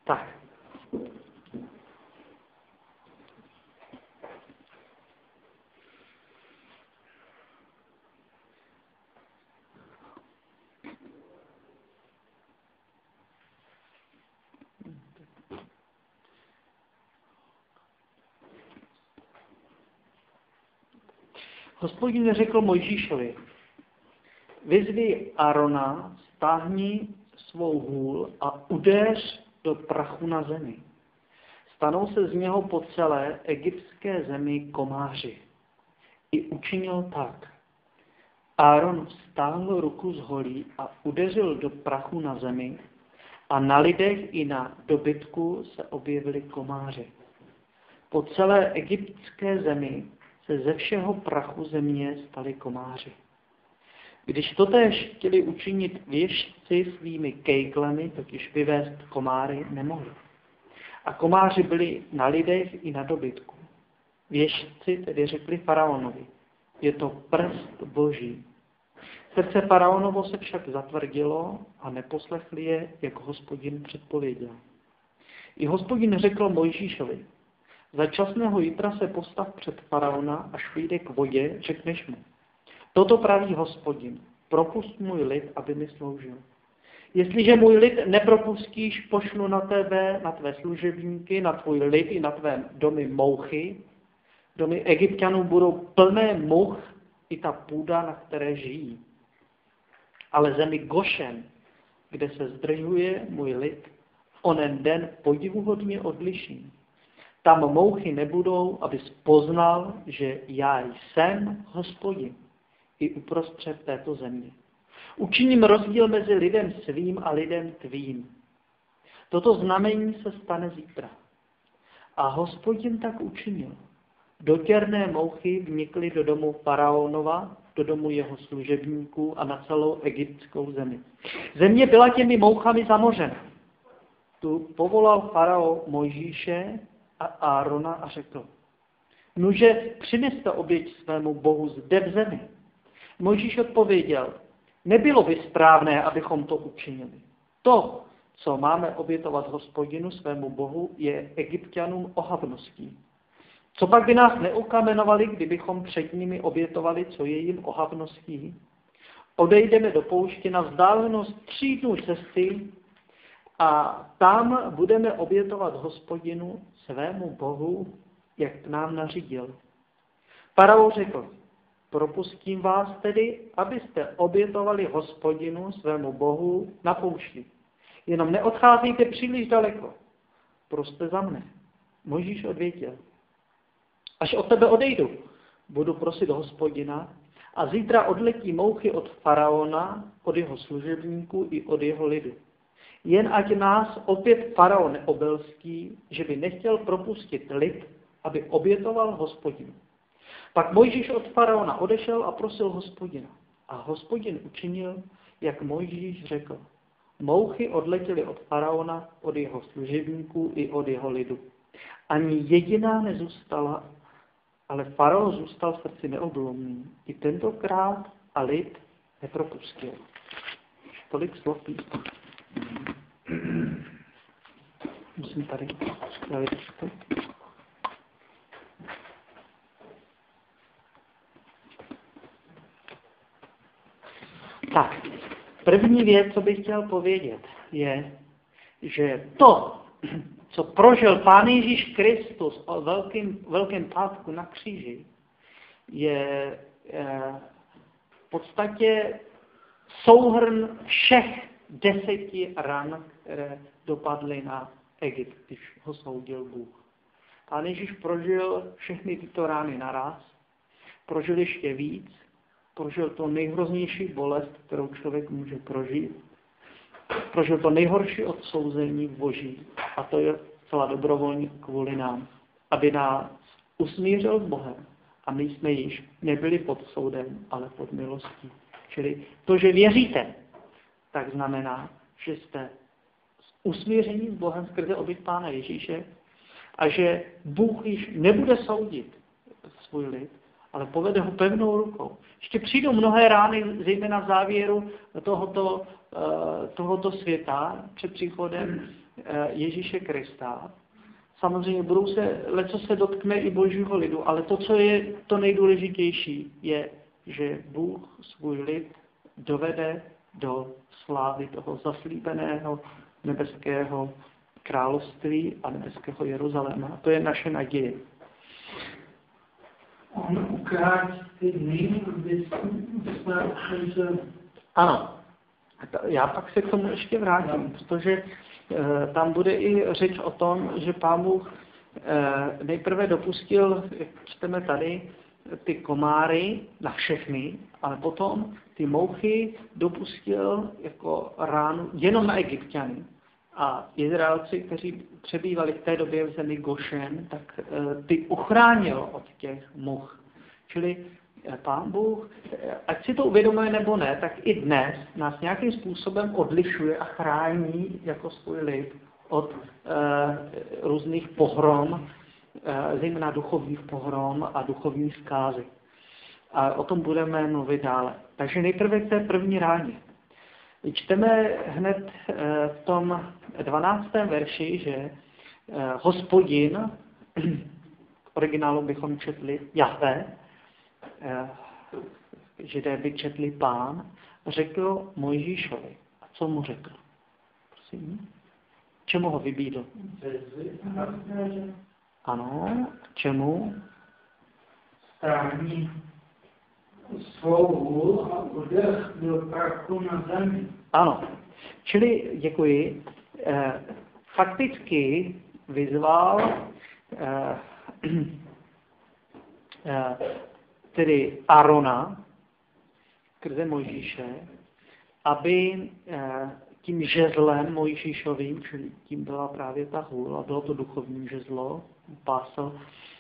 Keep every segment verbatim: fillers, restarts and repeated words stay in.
Tak. Hospodin řekl Mojžíšovi, vyzvi Arona, stáhni svou hůl a udeř do prachu na zemi. Stanou se z něho po celé egyptské zemi komáři. I učinil tak. Áron stáhl ruku z holí a udeřil do prachu na zemi a na lidech i na dobytku se objevili komáři. Po celé egyptské zemi se ze všeho prachu země stali komáři. Když totéž chtěli učinit věžci svými kejklemi, totiž vyvést komáry nemohli. A komáři byli na lidech i na dobytku. Věžci tedy řekli faraonovi, je to prst Boží. Srdce faraonovo se však zatvrdilo a neposlechli je, jak Hospodin předpověděl. I Hospodin řekl Mojžíšovi, za časného jítra se postav před faraona, až vyjde k vodě, řekneš mu. Toto praví Hospodin, propust můj lid, aby mi sloužil. Jestliže můj lid nepropustíš, pošlu na tebe, na tvé služebníky, na tvůj lid i na tvé domy mouchy. Domy Egypťanů budou plné mouch i ta půda, na které žijí. Ale zemi Gošen, kde se zdržuje můj lid, onen den podivuhodně odliším. Tam mouchy nebudou, abys poznal, že já jsem Hospodin i uprostřed této země. Učiním rozdíl mezi lidem svým a lidem tvým. Toto znamení se stane zítra. A Hospodin tak učinil. Dotěrné mouchy vnikly do domu faraonova, do domu jeho služebníků a na celou egyptskou zemi. Země byla těmi mouchami zamořena. Tu povolal farao Mojžíše a Árona a řekl, nuže přineste oběť svému Bohu zde v zemi. Mojžíš odpověděl, nebylo by správné, abychom to učinili. To, co máme obětovat Hospodinu svému Bohu, je Egypťanům ohavností. Co pak by nás neukamenovali, kdybychom před nimi obětovali, co je jim ohavností? Odejdeme do pouště na vzdálenost tří dnů cesty a tam budeme obětovat Hospodinu svému Bohu, jak nám nařídil. Farao řekl, propustím vás tedy, abyste obětovali Hospodinu svému Bohu na poušti. Jenom neodcházejte příliš daleko. Proste za mne. Mojžíš odvětil. Až od tebe odejdu, budu prosit Hospodina a zítra odletí mouchy od faraona, od jeho služebníků i od jeho lidu. Jen ať nás opět faraon neobelstí, že by nechtěl propustit lid, aby obětoval Hospodinu. Pak Mojžíš od faraona odešel a prosil Hospodina. A Hospodin učinil, jak Mojžíš řekl. Mouchy odletěly od faraona, od jeho služebníků i od jeho lidu. Ani jediná nezůstala, ale farao zůstal v srdci neoblomný. I tentokrát a lid nepropustil. Tolik slov písma. Musím tady spravit to. Tak, první věc, co bych chtěl povědět, je, že to, co prožil Pán Ježíš Kristus o velkém, velkém pátku na kříži, je, je v podstatě souhrn všech deseti ran, které dopadly na Egypt, když ho soudil Bůh. Pán Ježíš prožil všechny tyto rány naraz, prožil ještě víc, prožil to nejhroznější bolest, kterou člověk může prožít, prožil to nejhorší odsouzení Boží, a to je celá dobrovolně kvůli nám, aby nás usmířil s Bohem a my jsme již nebyli pod soudem, ale pod milostí. Čili to, že věříte, tak znamená, že jste usmíření s Bohem skrze oběť Pána Ježíše a že Bůh již nebude soudit svůj lid, ale povede ho pevnou rukou. Ještě přijdou mnohé rány, zejména v závěru tohoto, tohoto světa, před příchodem Ježíše Krista. Samozřejmě budou se, leco se dotkne i božího lidu, ale to, co je to nejdůležitější, je, že Bůh svůj lid dovede do slávy toho zaslíbeného nebeského království a nebeského Jeruzaléma. To je naše naděje. On ukáže ty největší. Ano. Já pak se k tomu ještě vrátím, protože e, tam bude i řeč o tom, že Pán Bůh e, nejprve dopustil, jak čteme tady, ty komáry na všechny, ale potom ty mouchy dopustil jako ránu jenom na Egypťany. A Izraelci, kteří přebývali v té době v zemi Gošen, tak e, ty uchránil od těch much. Čili Pán Bůh, ať si to uvědomuje nebo ne, tak i dnes nás nějakým způsobem odlišuje a chrání jako svůj lid od e, různých pohrom, e, zejména duchovních pohrom a duchovní zkázy. A o tom budeme mluvit dále. Takže nejprve k té první ráně. Čteme hned e, v tom dvanáctém verši, že e, Hospodin, v originálu bychom četli Jahve, Židé by četli Pán, řekl Mojžíšovi. A co mu řekl? Prosím. Čemu ho vybídl? Ano, čemu? Stáhni svou hůl a udech do prachu na zemi. Ano, čili, děkuji, eh, fakticky vyzval eh, eh, tedy Arona, skrze Mojžíše, aby tím žezlem Mojžíšovým, čili tím byla právě ta hůl, a bylo to duchovní žezlo, pásl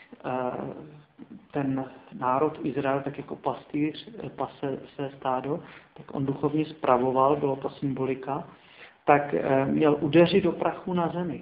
ten národ Izrael, tak jako pastýř pase své stádo, tak on duchovně spravoval, bylo to symbolika, tak měl udeřit do prachu na zemi.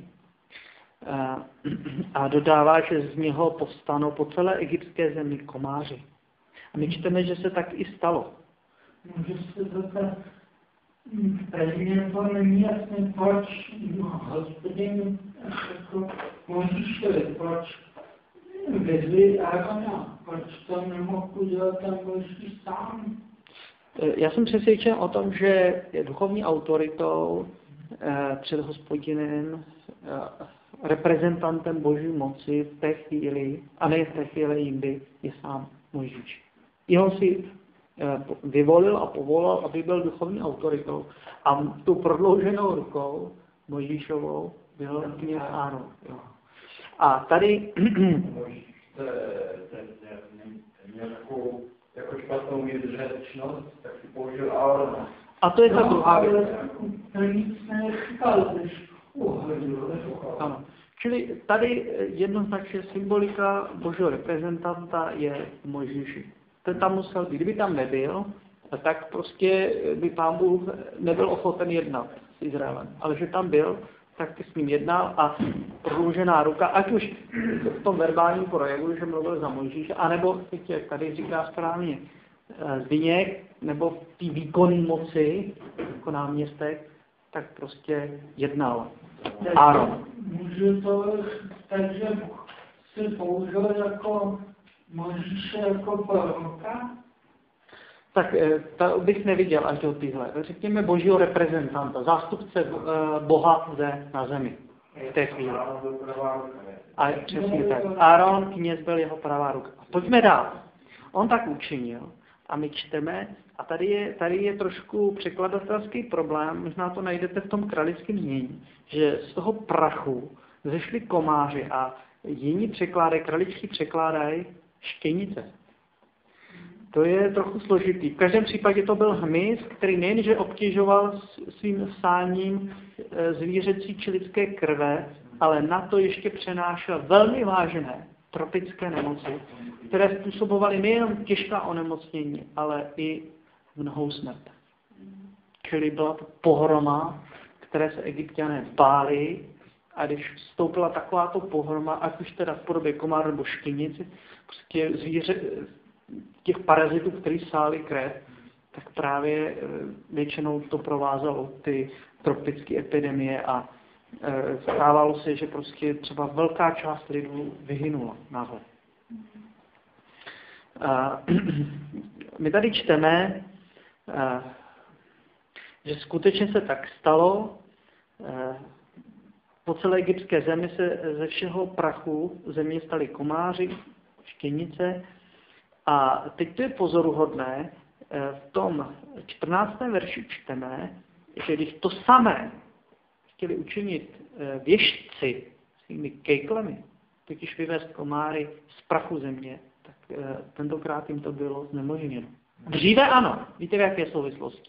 A dodává, že z něho povstanou po celé egyptské zemi komáři. A my čteme, že se tak i stalo. Může se zeptat, prezident to není jasný, proč Hospodin jako Mojžíšovi, proč vyzvi Arona, proč to nemohl udělat ten Mojžíš sám? Já jsem přesvědčen o tom, že duchovní autoritou eh, před Hospodinem, eh, reprezentantem Boží moci v té chvíli, a ne v té chvíli jindy, je sám Mojžíš. Jeho si vyvolil a povolal, aby byl duchovní autoritou. A tu prodlouženou rukou Mojžíšovou byl kněz Áron. A tady... jako špatnou výdržečnost, tak si použil Árona. A to je ta druhá věc. Ano. Čili tady jednoznačně symbolika Božího reprezentanta je Mojžíši. Ten tam musel být. Kdyby tam nebyl, tak prostě by Pán Bůh nebyl ochoten jednat s Izraelem. Ale že tam byl, tak s ním jednal a prodloužená ruka, ať už v tom verbálním projevu, že mluvil za Mojžíše, anebo, jak tady říká správně, Zbyněk, nebo v té výkonné moci, jako náměstek, tak prostě jednal. Áron. Můžu to, takže si použil jako Mojžíše jako proroka? Tak to bych neviděl až do tyhle. Řekněme Božího reprezentanta, zástupce Boha zde na zemi. V té chvíli. A přesně tak. Áron, kněz, byl jeho pravá ruka. Pojďme dál. On tak učinil a my čteme, a tady je, tady je trošku překladatelský problém, možná to najdete v tom kralickém znění, že z toho prachu zešli komáři a jiní překládají, kraličtí překládají štěnice. To je trochu složitý. V každém případě to byl hmyz, který nejenže obtěžoval svým vsáním zvířecí či lidské krve, ale na to ještě přenášel velmi vážné tropické nemoci, které způsobovaly nejenom těžká onemocnění, ale i mnohou smrt. Čili byla to pohroma, které se Egypťané báli, a když vstoupila takováto pohroma, ať už teda v podobě komáru nebo štěnici, prostě zvíře, těch parazitů, kteří sáli krev, tak právě většinou to provázelo ty tropické epidemie a stávalo se, že prostě třeba velká část lidů vyhynula náhle. My tady čteme, že skutečně se tak stalo. Po celé egyptské zemi se ze všeho prachu země staly komáři, štěnice. A teď to je pozoruhodné, v tom čtrnáctém verši čteme, že když to samé chtěli učinit věštci svými kejklemi, totiž vyvést komáry z prachu země, tak tentokrát jim to bylo znemožněno. Dříve ano. Víte, v jaké souvislosti?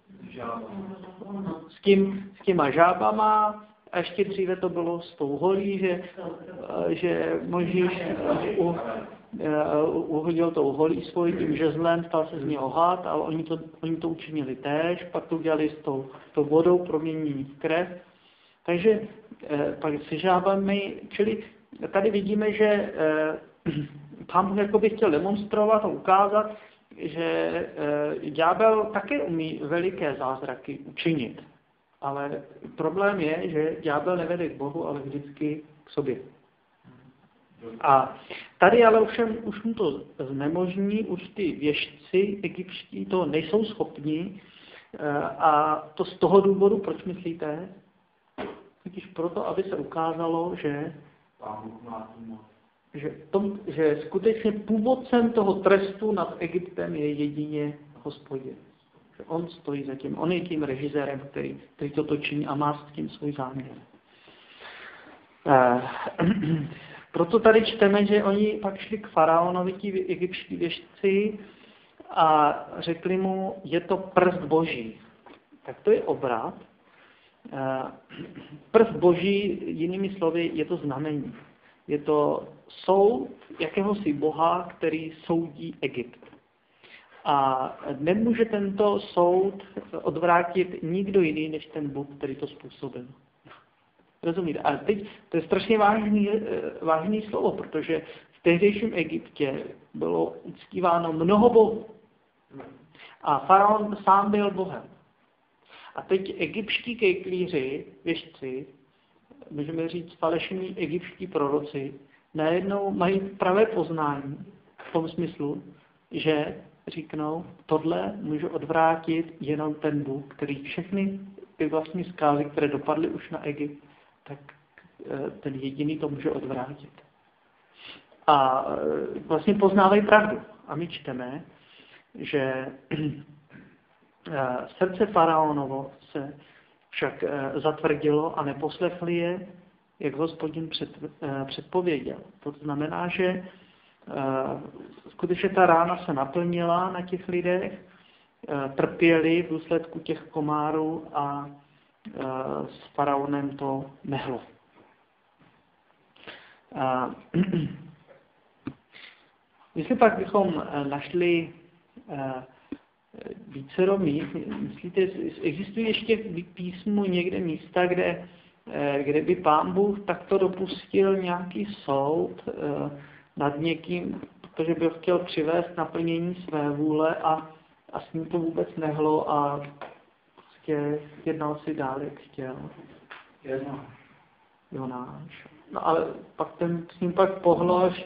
S tím, s těma žábama, a ještě dříve to bylo s tou holí, že, že Mojžíš uh, uhodil tou holí svojí tím žezlem, stal se z něho had, ale oni to, oni to učinili též, pak to udělali s tou, tou vodou, proměnění v krev. Takže eh, pak se žábami, čili tady vidíme, že eh, Pán Bůh jakoby chtěl demonstrovat a ukázat, že eh, ďábel také umí veliké zázraky učinit. Ale problém je, že ďábel nevede k Bohu, ale vždycky k sobě. A tady ale ovšem už mu to znemožní, už ty věštci egyptští to nejsou schopni. A to z toho důvodu, proč myslíte? Totiž proto, aby se ukázalo, že, že, tom, že skutečně původcem toho trestu nad Egyptem je jedině Hospodin. Že on stojí za tím, on je tím režisérem, který, který to činí a má s tím svůj záměr. Eh, proto tady čteme, že oni pak šli k faraonovi, ti egyptští věštci, a řekli mu, je to prst Boží. Tak to je obrat. Prst Boží, jinými slovy, je to znamení. Je to soud jakéhosi Boha, který soudí Egypt. A nemůže tento soud odvrátit nikdo jiný, než ten Bůh, který to způsobil. Rozumíte? A teď to je strašně vážný, vážný slovo, protože v tehdejším Egyptě bylo uctíváno mnoho bohů. A faraon sám byl Bohem. A teď egyptští kejklíři, věštci, můžeme říct falešní egyptští proroci, najednou mají pravé poznání v tom smyslu, že říknou, tohle může odvrátit jenom ten Bůh, který všechny ty vlastní zkázy, které dopadly už na Egypt, tak ten jediný to může odvrátit. A vlastně poznávají pravdu. A my čteme, že srdce faraonovo se však zatvrdilo a neposlechli je, jak Hospodin před, předpověděl. To znamená, že skutečně ta rána se naplnila na těch lidech, trpěli v důsledku těch komárů a s faraonem to nehlo. Jestli pak bychom našli vícero míst, myslíte, existují ještě v písmu někde místa, kde, kde by Pán Bůh takto dopustil nějaký soud nad někým, protože by ho chtěl přivést naplnění své vůle a, a s ním to vůbec nehlo a prostě jednal si dál, jak chtěl. Jedno. Jonáš. No ale pak ten s ním pak pohlo až...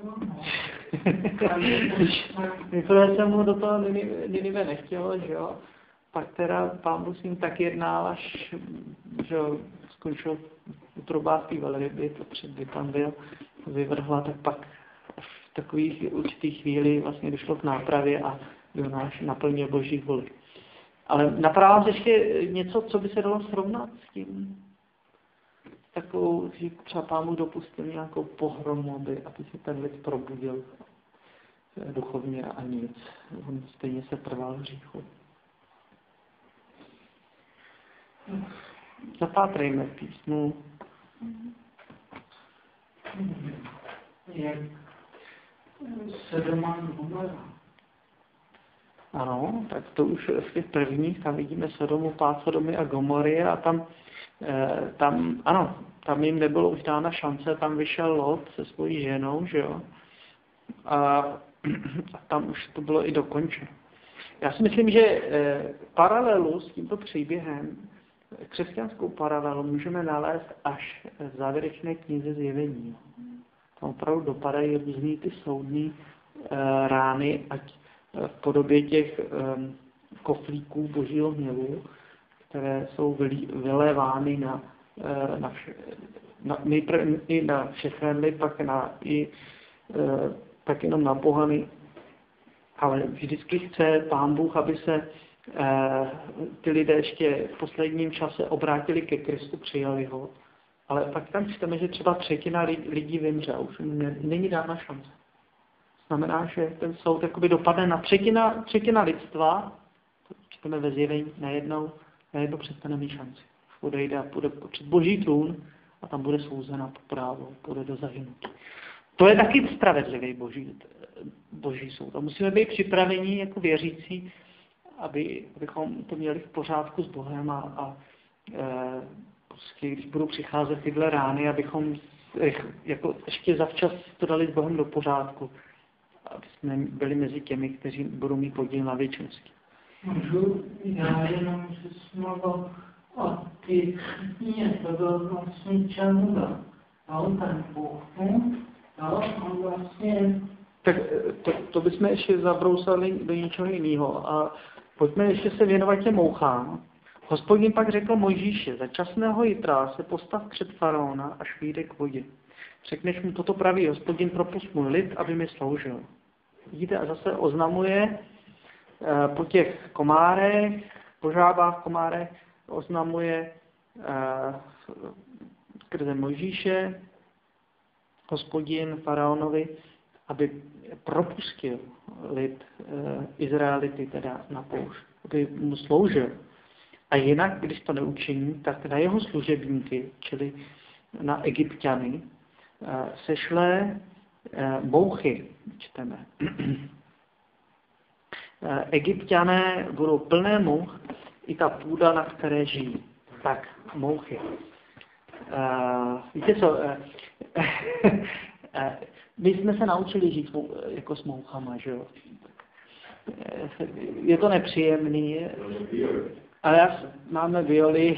Vypadá se mu do toho Ninive nechtělo, že jo. Pak teda Pán Bůh s ním tak jednal, až že skončil u trubácký velryby, to před kdy tam byl, vyvrhla, tak pak v takových určitých chvíli vlastně došlo k nápravě a Jonáš naplnil Boží vůli. Ale napadá vám ještě něco, co by se dalo srovnat s tím? Takovou, že třeba Pán Bůh dopustil nějakou pohromu, aby, aby se ten lid probudil duchovně a nic. On stejně se trval v hříchu. Zapátrejme v písmu. Jak Sodoma a Gomora. Ano, tak to už v těch prvních, tam vidíme Sodomu, pád Sodomy a Gomory a tam, eh, tam, ano, tam jim nebylo už dána šance, tam vyšel Lot se svojí ženou, že jo, a, a tam už to bylo i dokončeno. Já si myslím, že eh, paralelu s tímto příběhem křesťanskou paralelu můžeme nalézt až v závěrečné knize Zjevení. Tam opravdu dopadají různý ty soudní e, rány, ať v podobě těch e, koflíků božího hněvu, které jsou vylévány na, e, na, vše, na, nejprve i na všechny, pak na, i, e, tak jenom na pohany. Ale vždycky chce Pán Bůh, aby se eh, ty lidé ještě v posledním čase obrátili ke Kristu, přijali ho. Ale pak tam čteme, že třeba třetina lidí vymře a už ne, není dána šance. Znamená, že ten soud jakoby dopadne na třetina, třetina lidstva, čteme ve Zjevení, najednou, najednou přestane mít šanci. Odejde a půjde před Boží trůn a tam bude souzena po právu, půjde do zahynutí. To je taky spravedlivý boží, boží soud. A musíme být připraveni jako věřící, aby, abychom to měli v pořádku s Bohem a, a e, prostě, když budou přicházet tyhle rány, abychom jako ještě zavčas to dali s Bohem do pořádku, aby jsme byli mezi těmi, kteří budou mít podíl na věčnosti. Můžu já jenom se smlouvat o ty chytně, to bylo vlastně čanuda. A on tam bouchnu, a on vlastně... Tak to, to bychom ještě zabrousali do něčeho jiného. A pojďme ještě se věnovat těm mouchám. Hospodin pak řekl Mojžíši, za časného jitra se postav před faraona, až vyjde k vodě. Řekneš mu, toto praví Hospodin, propust můj lid, aby mi sloužil. Vidíte, a zase oznamuje eh, po těch komárech, po žábách komárech, oznamuje eh, skrze Mojžíše, Hospodin faraonovi, aby propustil lid e, Izraelity teda na poušť, aby mu sloužil. A jinak, když to neučiní, tak na jeho služebníky, čili na Egypťany, e, sešle e, mouchy, čteme. e, Egypťané budou plné mouch, i ta půda, na které žijí. Tak, mouchy. E, víte co? E, My jsme se naučili žít jako s mouchama, že jo. Je to nepříjemný, ale já, máme violi,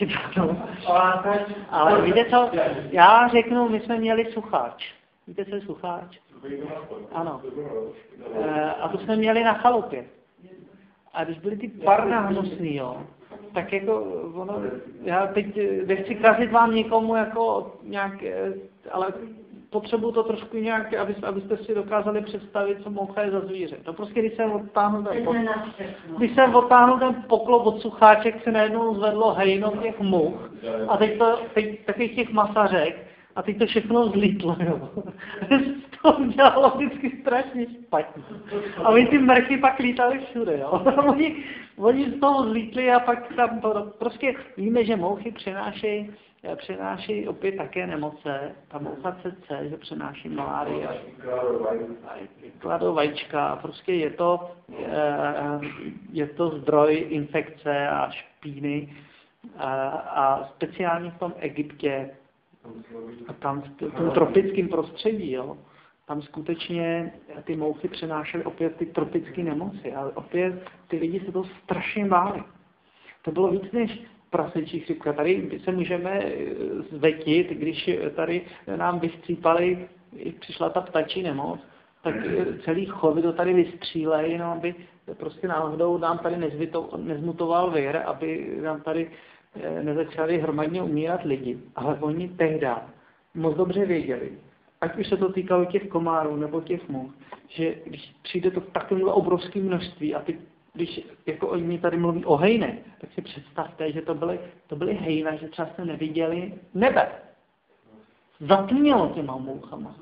ale víte co, já řeknu, my jsme měli sucháč. Víte, co je sucháč? Ano. A to jsme měli na chalupě. A když byly ty parna hnusný, jo, tak jako ono, já teď nechci kazit vám někomu jako nějak, ale potřebuji to trošku nějak, aby, abyste si dokázali představit, co moucha je za zvíře. To prostě, když jsem odtáhnul ten, po, když jsem odtáhnul ten poklop od sucháček, se najednou zvedlo hejno těch much a teď to, teď takových těch masařek a teď to všechno zlítlo, jo. To udělalo vždycky strašně špatně. A my ty mrchy pak lítali všude, jo. Oni, oni z toho zlítli a pak tam to, prostě víme, že mouchy přenášejí přenáší opět také nemoce, ta moucha C C, že přenáší malárii, kladou vajíčka, prostě je to, je to zdroj infekce a špíny a speciálně v tom Egyptě a tam v tom tropickém prostředí, jo, tam skutečně ty mouchy přenášely opět ty tropické nemoci, ale opět ty lidi se to strašně báli. To bylo víc než prasečí chřipka. Tady se můžeme zvetit, když tady nám vystřípali, přišla ta ptačí nemoc, tak celý chovy to tady vystřílejí, no, aby prostě náhodou nám tady nezmutoval vir, aby nám tady nezačali hromadně umírat lidi. Ale oni tehdy moc dobře věděli, ať už se to týkalo těch komárů nebo těch much, že když přijde to v takovém obrovském množství a ty když jako oni tady mluví o hejne, tak si představte, že to byly, to byly hejna, že třeba jste neviděli nebe. Zatmělo těma mouchama.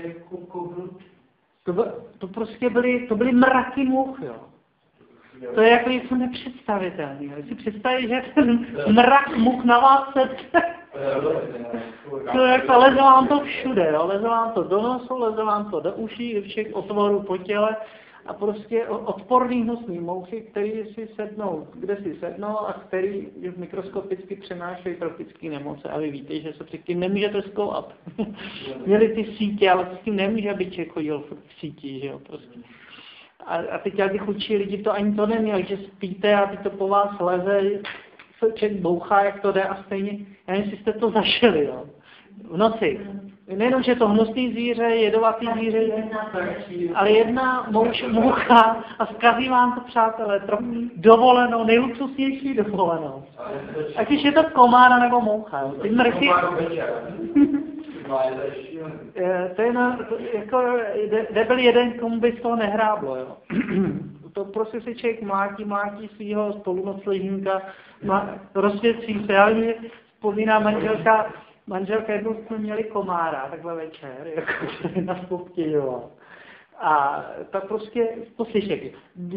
To, by, to prostě byly, to byly mraky mouch, jo. To je jako něco nepředstavitelné. Když si představíte, že ten mrak mouch na vás se... To jako leze vám to všude, jo. Leze vám to do nosu, leze vám to do uší, do všech otvorů po těle. A prostě odporný hnusný mouchy, který si sednou, kde si sednou a který mikroskopicky přenášejí tropické nemoce. A vy víte, že se předtím nemůžete zkoumat. Měli ty sítě, ale s tím nemůže byček chodil v síti, že jo, prostě. A, a teď jak bych učí lidi, to ani to neměli, že spíte a teď to po vás leze člověk bouchá, jak to jde a stejně, já nevím, jestli jste to zažili, jo. V noci. Nejenom, že je to hnusný zvíře, jedovatý zvíře, ale jedna mouš, moucha a zkazí vám to, přátelé, trochu dovolenou, nejluxusnější dovolenou. Ať už je to komára nebo moucha. Jo. Ty mrchy... to je na, to, jako, nebyl jeden, komu by z toho nehráblo, jo. To prostě si člověk mlátí, mlátí svýho spolunocležníka, rozsvěcí se. Já mě vzpomíná manželka, manželka jednou jsme měli komára, takhle večer, jako se nás obtěžoval. A tak prostě, to slyšet.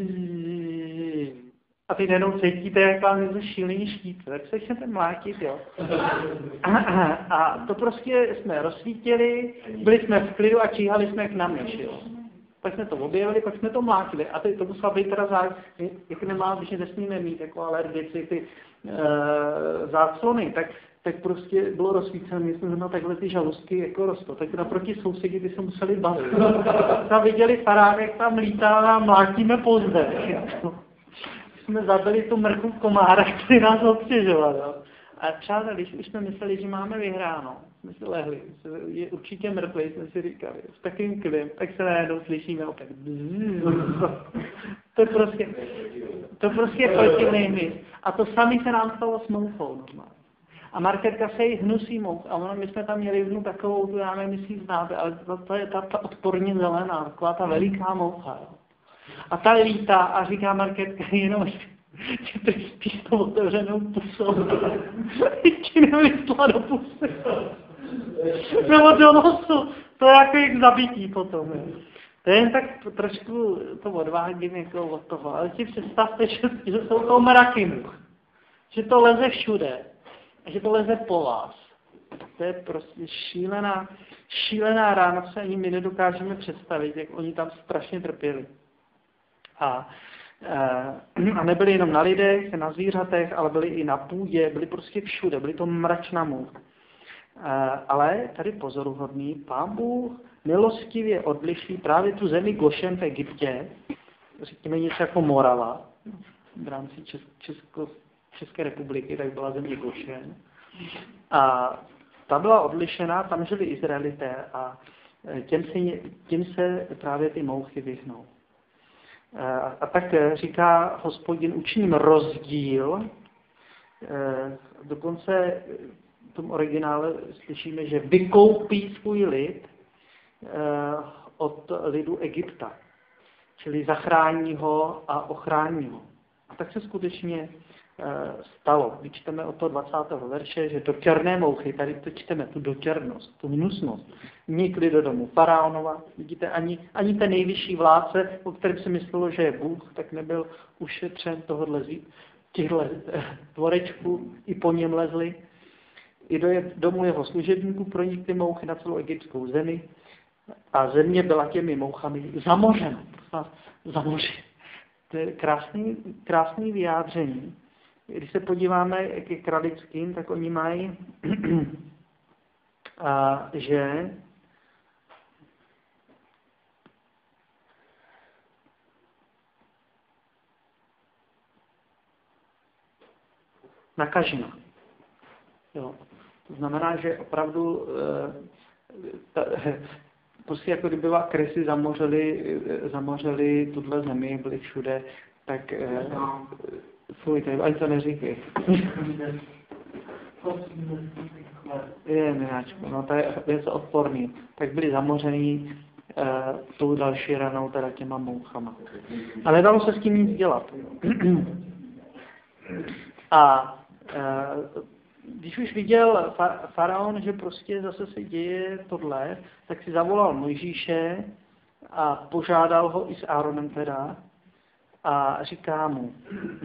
A ty najednou cítíte, jak vám něco šílený štít, tak se chcete mlátit, jo. A, a, a to prostě jsme rozsvítili, byli jsme v klidu a číhali jsme k náměši, jo. Pak jsme to objevili, pak jsme to mlátili. A ty, to musela být teda zá, jak nemá, když nesmíme mít jako alergici, ty e, záclony, tak, tak prostě bylo rozsvícené, my jsme na takhle ty žaluzky jako rostou. Tak naproti sousedi ty se museli bavit. Tam viděli faránek, tam lítá a mlátíme pozdě. Jsme zabili tu mrchu komára, který nás obtěžoval. Jo. A přátelé, když už jsme mysleli, že máme vyhráno, jsme si lehli, je určitě mrtvý, jsme si říkali, s takým klidem, tak se najednou slyšíme opět. To prostě, to prostě je protivný mis. A to samé se nám stalo s mouchou normálně. A marketka se jí hnusí mouch. A ono, my jsme tam měli jednu takovou, tu já nevím, jestli znáte, ale to, to je ta, ta odporně zelená, taková ta veliká moucha. Jo. A ta lítá a říká marketka jenom, že ty spíš to otevřenou pusou. Ti nevystla do pusy. Nebo do nosu. To je jako jak zabití potom. Je. To je jen tak trošku to odvádím jako od toho. Ale si představte, že, že jsou to mraky much. Že to leze všude. A že to leze po vás. To je prostě šílená, šílená rána, co ani my nedokážeme představit, jak oni tam strašně trpěli. A, a nebyli jenom na lidech, na zvířatech, ale byli i na půdě, byli prostě všude, byli to mračná much. Ale tady pozoruhodný, Pán Bůh milostivě odliší právě tu zemi Gošen v Egyptě, řekněme něco jako Morava, v rámci Česk, Česko, České republiky, tak byla země Gošen. A ta byla odlišená, tam žili Izraelité a těm se, těm se právě ty mouchy vyhnou. A, a tak říká Hospodin, učiním rozdíl, dokonce v tom originále slyšíme, že vykoupí svůj lid od lidu Egypta, čili zachrání ho a ochrání ho. A tak se skutečně stalo. My čteme od toho dvacátého verše, že do černé mouchy, tady to čteme, tu dočernost, tu hnusnost, vnikli do domu faraonova. Vidíte, ani, ani ten nejvyšší vládce, o kterém se myslelo, že je Bůh, tak nebyl ušetřen tohohle těchto dvorečků, i po něm lezli. I do domu jeho služebníků pronikly mouchy na celou egyptskou zemi a země byla těmi mouchami zamořena. Zamořena. To je krásný, krásný vyjádření. Když se podíváme ke Kralickým, tak oni mají, a, že nakažena. Jo. To znamená, že opravdu ta, prostě jako kdyby krysy zamořili, zamořili tuhle zemi, byli všude, tak fuj, tady ani to neříkej. Je, mináčko, no to je něco odporný. Tak byli zamořený uh, tou další ranou, teda těma mouchama. A nedalo se s tím nic dělat. A uh, když už viděl faraon, že prostě zase se děje tohle, tak si zavolal Mojžíše a požádal ho i s Áronem teda a říká mu,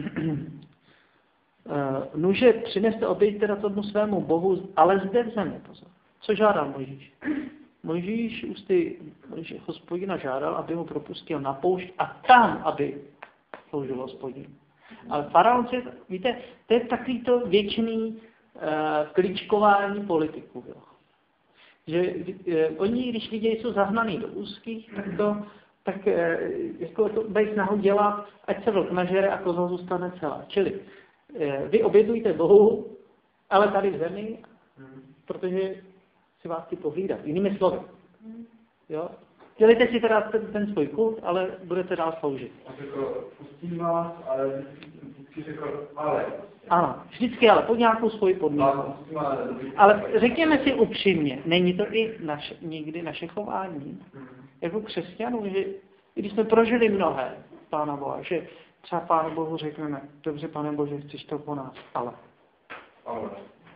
nuže přineste oběť teda tomu svému bohu, ale zde v zemi. Pozor. Co žádal Mojžíš? Mojžíš ústy Hospodina žádal, aby ho propustil na poušť a tam, aby sloužil Hospodin. Ale faraon si, víte, to je takový to věčný kličkování politiků. Jo. Že eh, oni, když lidi jsou zahnaný do úzkých, tak to tak, eh, jako to dají snahu dělat, ať se vlk nažere a koza zůstane celá. Čili vy obětujte Bohu, ale tady v zemi, protože si vás chci pohlídat. Jinými slovy. Jo? Dělejte si teda ten, ten svůj kult, ale budete dál sloužit. A řekl, pustím vás, ale vždycky řekl, ale. Ano, vždycky ale, pod nějakou svoji podmínku. Ale řekněme si upřímně, není to i naše, někdy naše chování, jako křesťanů, že když jsme prožili mnohé, Pána Boha, že třeba Pánu Bohu řekneme, dobře, Pane Bože, chceš to po nás, ale. Ale.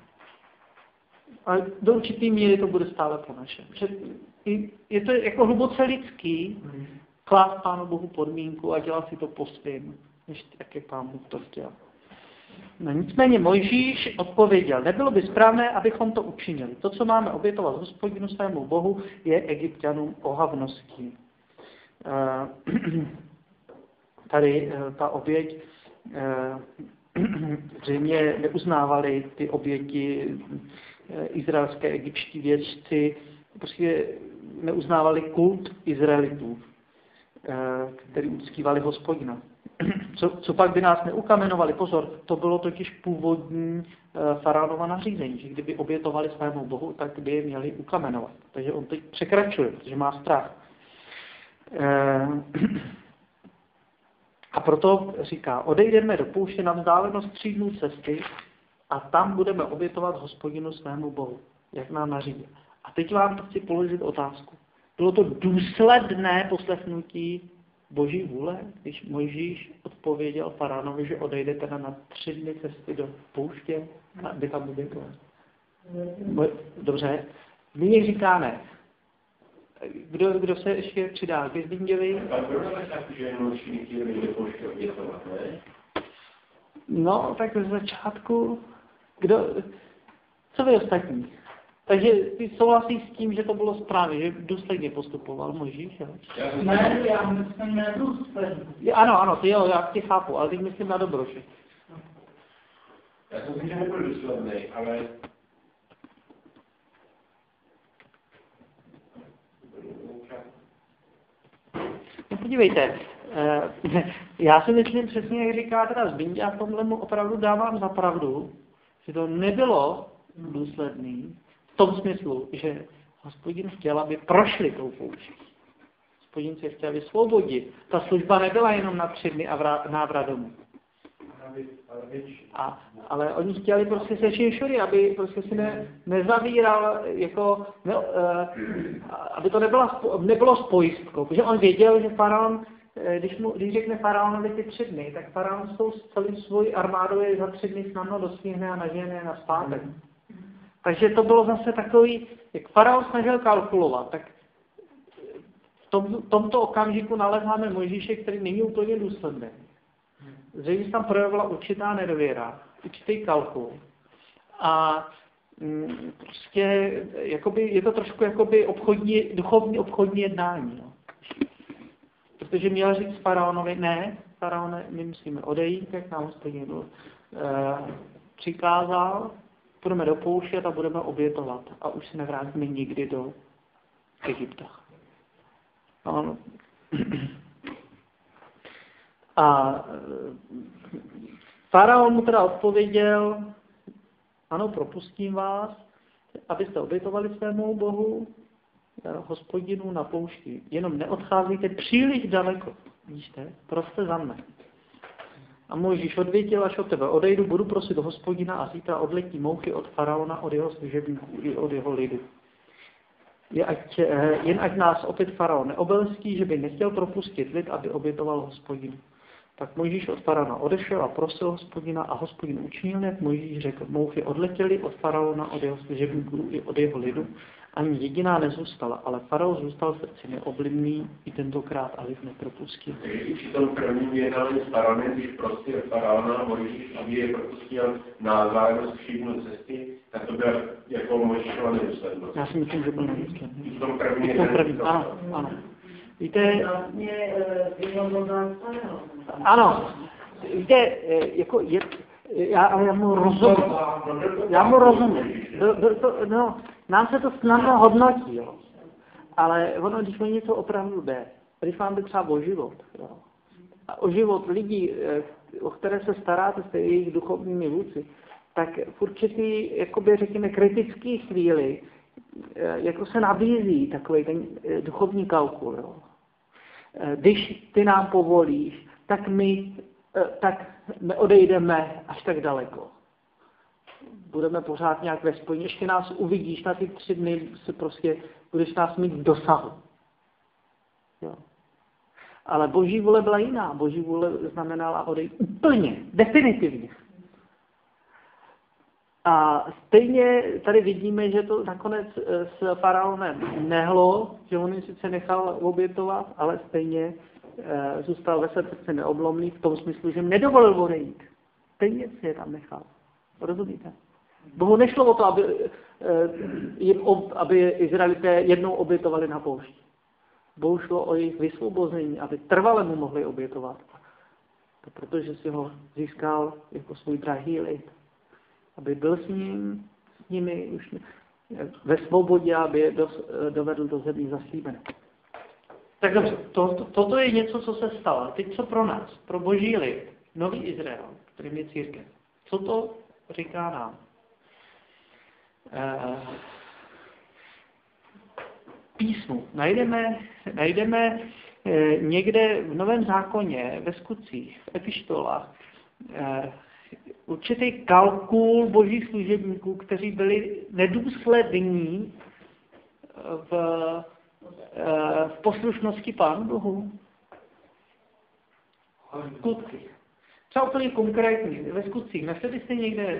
Ale do určitý míry to bude stále po našem. Je to jako hluboce lidský klást Pánu Bohu podmínku a dělat si to po svým, než tak, jak Pán Bůh to chtěl. No, nicméně Mojžíš odpověděl, nebylo by správné, abychom to učinili. To, co máme obětovat Hospodinu svému Bohu, je Egypťanům ohavností. Tady ta oběť zřejmě neuznávali ty oběti izraelské egyptští vědci, prostě neuznávali kult Izraelitů, který uctívali Hospodina. Co, co pak by nás neukamenovali, pozor, to bylo totiž původní faraonova nařízení, že kdyby obětovali svému Bohu, tak by je měli ukamenovat. Takže on teď překračuje, protože má strach. A proto říká, odejdeme do pouště na vzdálenost tří dnů cesty a tam budeme obětovat Hospodinu svému Bohu, jak nám nařídil. A teď vám chci položit otázku. Bylo to důsledné poslechnutí Boží vůle, když Mojžíš odpověděl faraonovi, že odejde teda na tři dny cesty do pouště, aby tam obětoval? Dobře. My říká ne. Kdo, kdo se ještě přidá k Zbigněvi? No, tak z začátku. Kdo, co vy ostatní? Takže ty souhlasíš s tím, že to bylo správně, že důsledně postupoval Mojžíš, jo? Ne, já myslím nedůsledně. Ano, ano, ty jo, já tě chápu, ale teď myslím na dobro, že? Já jsem si, že nebyl důsledný, ale... No podívejte, já si myslím přesně, jak říká teda Zbigněv, a v tomhle mu opravdu dávám za pravdu, že to nebylo důsledný, v tom smyslu, že Hospodin chtěl, aby prošli tou pouští. Hospodin se chtěl vysvobodit. Ta služba nebyla jenom na tři dny a návrat domů. A, ale oni chtěli prostě se všimšury, aby prostě si ne, nezavíral, jako, ne, uh, aby to nebyla, nebylo s pojistkou. Protože on věděl, že faraon, když, mu, když řekne faraonovi ty tři dny, tak faraon s tou celým svou armádou je za tři dny snadno dostihne a nažene na zpátek. Takže to bylo zase takový, jak faraon snažil kalkulovat, tak v tom, tomto okamžiku nalezáme Mojžíše, který není úplně důsledný. Zřejmě se tam projevila určitá nedůvěra, určitý kalkul. A mm, prostě jakoby, je to trošku jakoby obchodní, duchovní obchodní jednání. No. Protože měl říct faraonovi, ne, faraone, my musíme odejít, jak nám Hospodin e, přikázal, budeme dopouštět a budeme obětovat. A už se nevrátíme nikdy do Egypta. No, a faraon mu teda odpověděl, ano, propustím vás, abyste obětovali svému Bohu, Hospodinu na poušti. Jenom neodcházejte příliš daleko. Víte, proste za mne. A Mojžíš odvětil, až od tebe odejdu, budu prosit do Hospodina a zítra odletí mouchy od faraona, od jeho služebníků i od jeho lidu. Je ať, jen ať nás opět faraon neobelstí, že by nechtěl propustit lid, aby obětoval Hospodinu. Tak Mojžíš od faraona odešel a prosil Hospodina a Hospodin učinil, jak Mojžíš řekl. Mouchy odletěly od faraona, od jeho služebníků i od jeho lidu. Ani jediná nezůstala, ale faraon zůstal v srdci neoblivný i tentokrát a lid nepropustil. Při tom prvním jednání s faraonem, když prosil faraona a Mojžíš, aby je propustil na zájemnost všídnu cesty, tak to byl jako Mojžíšova nedůslednost. Já si myslím, že byl nedůsledný. V tom prvním jednání. Ano, ano. Víte, vlastně ano, víte, jako je, já, já mu rozumím, já mu rozumím, do, do, to, no, nám se to snadno hodnotí, jo. Ale ono, když mi něco opravdu jde, když vám jde třeba o život, jo, a o život lidí, o které se staráte, jste jejich duchovními vůdci, tak v určitý, jakoby řekněme, kritický chvíli, jako se nabízí takový ten duchovní kalkul. Jo. Když ty nám povolíš, tak my tak neodejdeme až tak daleko. Budeme pořád nějak ve spojení. Ještě nás uvidíš na ty tři dny, se prostě budeš nás mít v dosahu. Jo. Ale Boží vůle byla jiná. Boží vůle znamenala odejít úplně, definitivně. A stejně tady vidíme, že to nakonec s faraonem nehlo, že on ji sice nechal obětovat, ale stejně e, zůstal ve své srdci neoblomný v tom smyslu, že jim nedovolil odejít. Stejně si je tam nechal. Rozumíte? Bohu nešlo o to, aby, e, jim, aby Izraelité jednou obětovali na poušti. Bohu šlo o jejich vysvobození, aby trvale mu mohli obětovat. To protože si ho získal jako svůj drahý lid. Aby byl s ním, s nimi už ve svobodě, aby je dovedl do zemí zaslíbené. Tak dobře, to, to, toto je něco, co se stalo. Teď co pro nás, pro Boží lid, nový Izrael, kterým je církev. Co to říká nám? E, písmu. Najdeme, najdeme e, někde v Novém zákoně, ve skutcích, v epištolách, e, určitý kalkul božích služebníků, kteří byli nedůslední v, v poslušnosti Pánu Bohu. Skutky. Třeba úplně konkrétní, ve skutcích. Našli jste někde?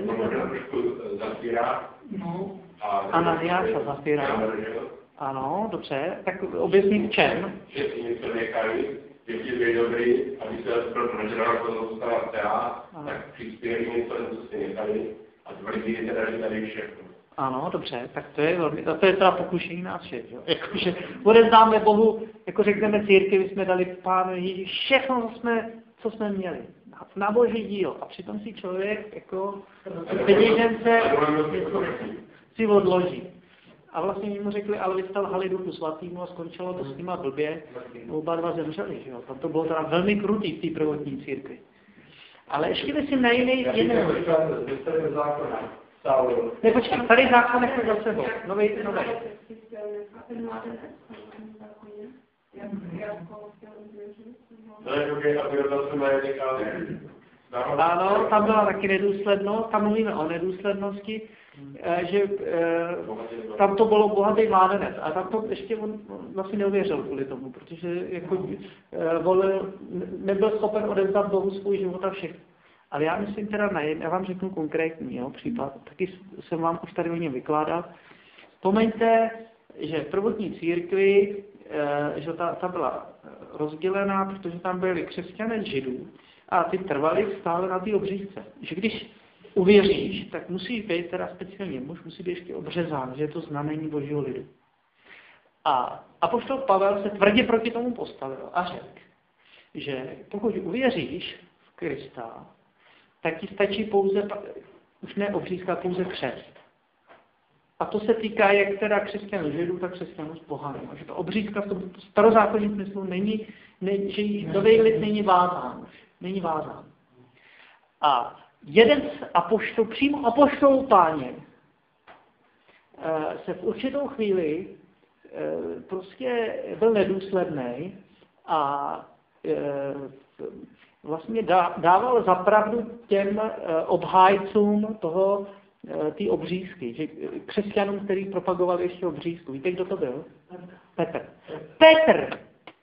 No. Ananiáš a Zafira. Ano, dobře. Tak objasním v čem. Že si něco nechali, že ti byli dobrý, aby se pro mezinárodní zůstala teda, tak přispěli něco, co si nechali a tvrdí teda, že tady všechno. Ano, dobře, tak to je velmi, to je teda pokušení nás všech, jo. Jakože odezdáme Bohu, jako řekneme církvi, jsme dali Pánu Ježíši všechno, co jsme, co jsme měli. Na Boží díl. A přitom si člověk jako peněžence si odloží. A vlastně mu řekli, ale vy jste lhali Duchu Svatýmu a skončilo to s nima blbě. Oba dva zemřeli, že jo. Tam to bylo teda velmi krutý v té prvotní církvi. Ale ještě myslím na jiný... jiný... Ne, počkej, tady zákon nechme za sebou. Novej, novej. Ano, tam byla taky nedůslednost, tam mluvíme o nedůslednosti, že tam to bylo bohatý mládenec a tam to ještě on vlastně neuvěřil kvůli tomu, protože jako volil, nebyl schopen odevzdat Bohu svůj život a všechno. Ale já myslím teda nejen, já vám řeknu konkrétní jo, případ, taky jsem vám už tady o něm vykládal. Vzpomeňte, že v prvotní církvi, že ta, ta byla rozdělená, protože tam byli křesťané z Židů a ty trvali stále na té obřízce. Že když uvěříš, tak musí být teda speciálně muž, musí být ještě obřezán, že je to znamení Božího lidu. A apoštol Pavel se tvrdě proti tomu postavil a řekl, že pokud uvěříš v Krista, tak ti stačí pouze, už ne obřízka, pouze křest. A to se týká jak teda křesťanů Židů, tak křesťanů z pohanů. Že to obřízka v tom starozákonním smyslu není, ne, že nový lid není vázán. Není vázán. A jeden z apoštolů, přímo apoštolů Páně, se v určitou chvíli prostě byl nedůsledný a vlastně dával zapravdu těm obhájcům toho té obřízky, že křesťanům, kteří propagovali ještě obřízku. Víte, kdo to byl? Petr. Petr!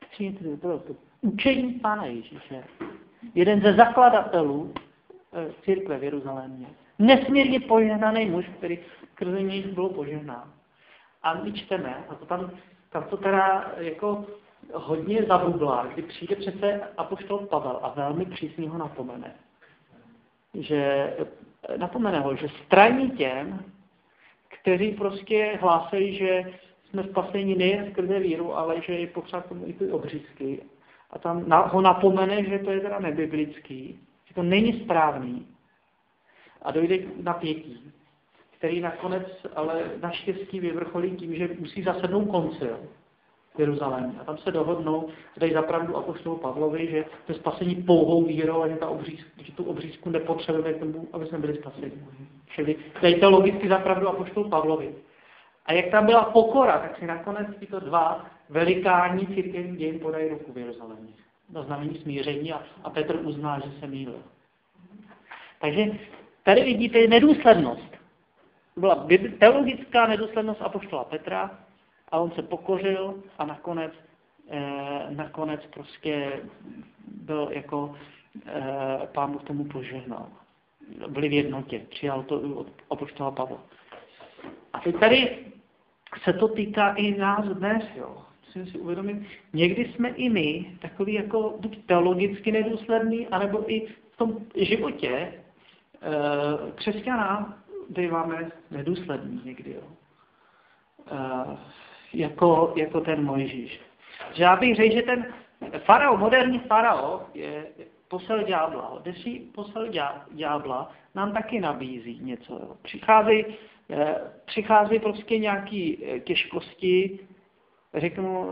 Učeník Pána Ježíše. Jeden ze zakladatelů církve v Jeruzalémě. Nesmírně požehnaný muž, který skrze něj bylo požehnán. A my čteme, a to tam, tam to teda jako hodně zabublá, kdy přijde přece apoštol Pavel a velmi přísně ho napomene. Že napomene ho, že straní těm, kteří prostě hlásají, že jsme spaseni nejen skrze víru, ale že je potřeba tomu i ty obřízky. A tam ho napomene, že to je teda nebiblický, že to není správný. A dojde k napětí, který nakonec ale naštěstí vyvrcholí tím, že musí zasednout koncil. v Jeruzalémě. A tam se dohodnou, dají zapravdu apoštolu Pavlovi, že to je spasení pouhou vírou a že, ta obříz, že tu obřízku nepotřebujeme k tomu, aby jsme byli spaseni. Čili dají to logicky zapravdu apoštolu Pavlovi. A jak tam byla pokora, tak si nakonec tyto dva velikáni církevní dějin podají ruku v Jeruzalémě. Na znamení smíření a, a Petr uzná, že se mýlil. Takže tady vidíte nedůslednost. Byla teologická nedůslednost apoštola Petra a on se pokořil a nakonec, eh, nakonec prostě byl jako eh, Pán Bůh tomu požehnal. Byli v jednotě, přijal to od apoštola Pavla. A teď tady se to týká i nás dnes, jo. Musím si uvědomit, někdy jsme i my takový jako buď teologicky nedůsledný, anebo i v tom životě e, křesťana býváme nedůslední někdy, jo. E, jako, jako ten Mojžíš. Že já bych řekl, že ten farao, moderní farao je posel ďábla. Desí posel ďábla nám taky nabízí něco. Jo. Přichází, e, přichází prostě nějaký těžkosti, řeknu,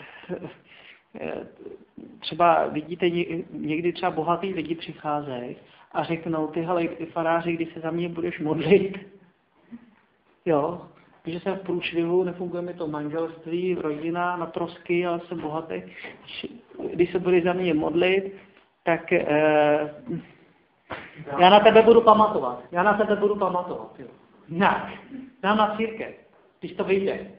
třeba vidíte, někdy třeba bohatý lidi přicházejí a řeknou, ty hele, faráři, když se za mě budeš modlit, jo, že jsem v průšvihu, nefunguje mi to manželství, rodina, na trosky, ale jsem bohatý, když se budeš za mě modlit, tak eh, já na tebe budu pamatovat, já na tebe budu pamatovat, jo. Jinak, dám na církev, když to vyjde.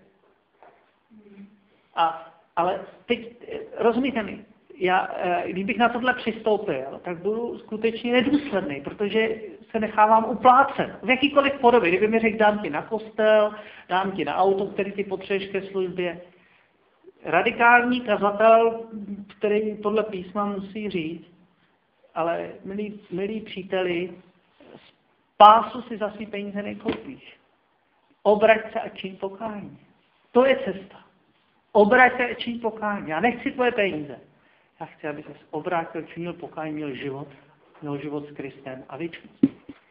A, ale teď, rozumíte mi, já, kdybych na tohle přistoupil, tak budu skutečně nedůsledný, protože se nechávám uplácet. V jakýkoliv podobě. Kdyby mi řekl, dám ti na kostel, dám ti na auto, který ty potřebuješ ke službě. Radikální kazatel, který podle písma musí říct, ale milí, milí příteli, spásu si za svý peníze nekoupíš. Obrať se a čiň pokání. To je cesta. Obrať se a čiň pokání. Já nechci tvoje peníze. Já chci, aby se obrátil, činil pokání, měl život, měl život s Kristem a věčnost.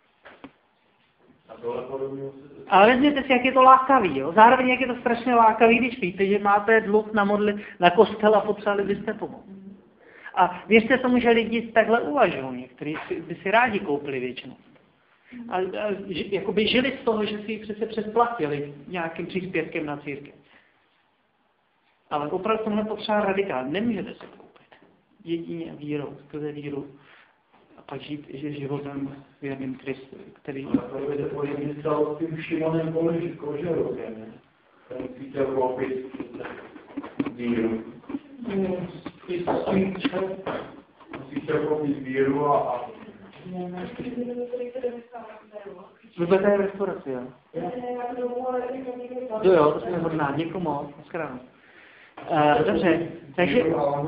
Ale vezměte si, jak je to lákavý. Jo? Zároveň, jak je to strašně lákavý, když víte, že máte dluh na modli, na kostel a potřebovali byste pomoct. A věřte tomu, že lidi takhle uvažují. Někteří by si rádi koupili věčnost. A, a jakoby žili z toho, že si ji přece předplatili nějakým příspěvkem na církev. Ale opravdu tomhle potřeba radikálně. Nemůžete se koupit. Jedině vírou, skrze víru. A pak žít že životem věrným Kristu, který... Ale to je pojemně stalo s tím Šimonem Kožerovem, ne? Ten si chtěl koupit víru. Si chtěl koupit víru a... Vůbec je restaurace, jo? Jo, jo, to jsme hodná. Děkuji moc. Naschledanou. Uh, dobře, takže...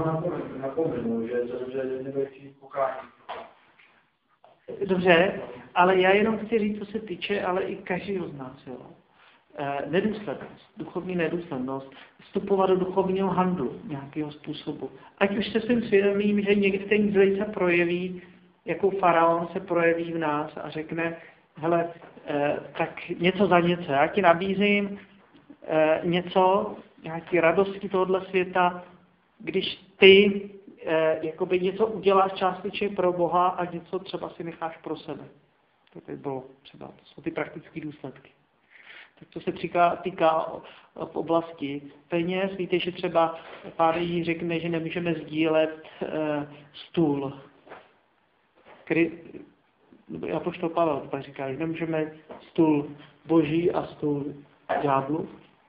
Dobře, ale já jenom chci říct, co se týče, ale i každého z nás, jo. Uh, nedůslednost, duchovní nedůslednost, vstupovat do duchovního handlu nějakého způsobu. Ať už se svým svědomím, že někdy ten zlej se projeví, jako faraon se projeví v nás a řekne, hele, uh, tak něco za něco, já ti nabízím uh, něco, nějaké radosti tohoto světa, když ty eh, jakoby něco uděláš částečně pro Boha a něco třeba si necháš pro sebe. To by bylo třeba, to jsou ty praktické důsledky. Tak to se týká, týká v oblasti peněz. Víte, že třeba Pán Ježíš řekne, že nemůžeme sdílet eh, stůl. Kry, apoštol Pavel pak říká, že nemůžeme stůl boží a stůl ďáblu.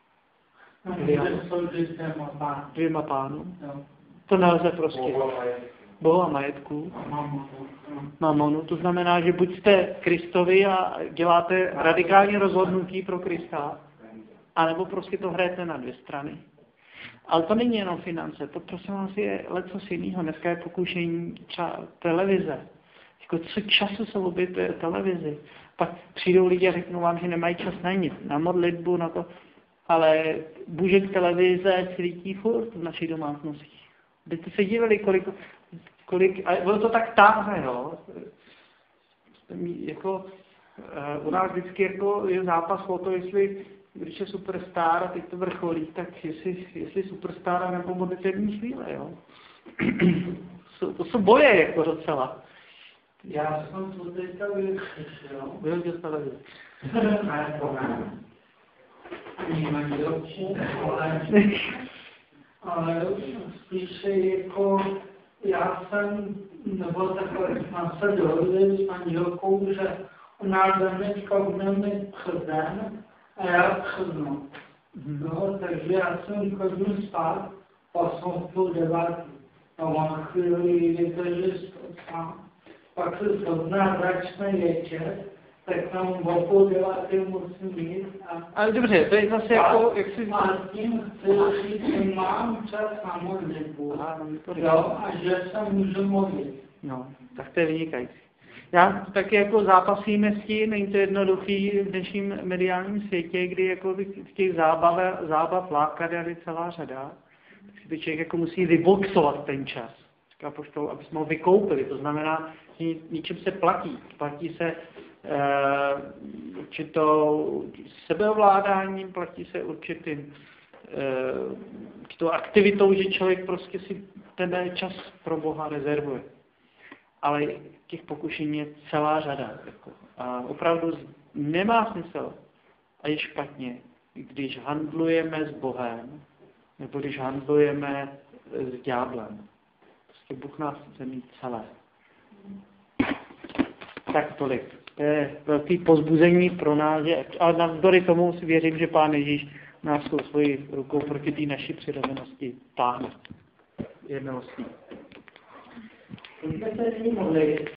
Dvěma pánům. To nelze prostě. Bohu a majetku. Mamonu. To znamená, že buď jste Kristovi a děláte radikální rozhodnutí pro Krista, anebo prostě to hrajete na dvě strany. Ale to není jenom finance. To prosím vás je lecos jiného. Dneska je pokušení třeba televize. Jako co času se obětuje televizi. Pak přijdou lidi a řeknou vám, že nemají čas na nic. Na modlitbu, na to. Ale bůžek televize svítí furt v naší domácnosti. Byste se divili, kolik, kolik a bylo to tak táhne, jo. Jako, u nás vždycky jako je zápas o to, jestli když je superstar a teď to vrcholí, tak jestli, jestli superstar nebo modlitevní chvíle, jo. To jsou boje jako docela. Já jsem to teďka vyřešil. Byl tě stavili. Ne, to ne. Ani manželčí, ale, ale spíše jako já jsem, nebo takhle jsme se dohodli s manželkou, že u nás hnedka budeme mít předen a já přednu. No, takže já jsem chodil spát, osm půl devátý. No, mám chvíli, kdy to je sám. Pak se shodná začne večer, tak tam o půl devátý musím jít. A, ale dobře, to je zase jako, jak si... A tím chci říct, že mám čas na modlitbu. Jo, a že se můžu modlit. No, tak to je vynikající. Já taky jako zápasíme s tím, není to jednoduchý v dnešním mediálním světě, kdy jako v těch zábav, zábav lákat je celá řada. Tak si to člověk jako musí vyboxovat ten čas. Říká poštol, aby jsme ho vykoupili. To znamená, že ničím se platí. Platí se e, určitou sebeovládáním, platí se určitým e, určitou aktivitou, že člověk prostě si ten čas pro Boha rezervuje. Ale těch pokušení je celá řada. Jako. A opravdu nemá smysl a je špatně, když handlujeme s Bohem, nebo když handlujeme s ďáblem. Prostě Bůh nás chce mít celé. Tak tolik. To je velký pozbuzení pro nás, že, ale navzdory tomu si věřím, že Pán Ježíš nás tou svojí rukou proti té naší přirozenosti táhne. Je milostný. Můžeme se nyní modlit.